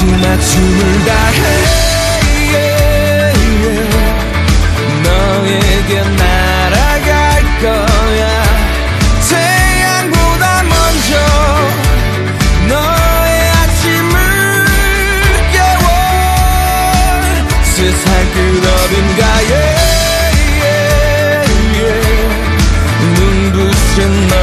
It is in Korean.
마지막 춤을 다해 너에게 날아갈 거야. 태양보다 먼저 너의 아침을 깨워. 세상 끝어딘가에 눈부신 너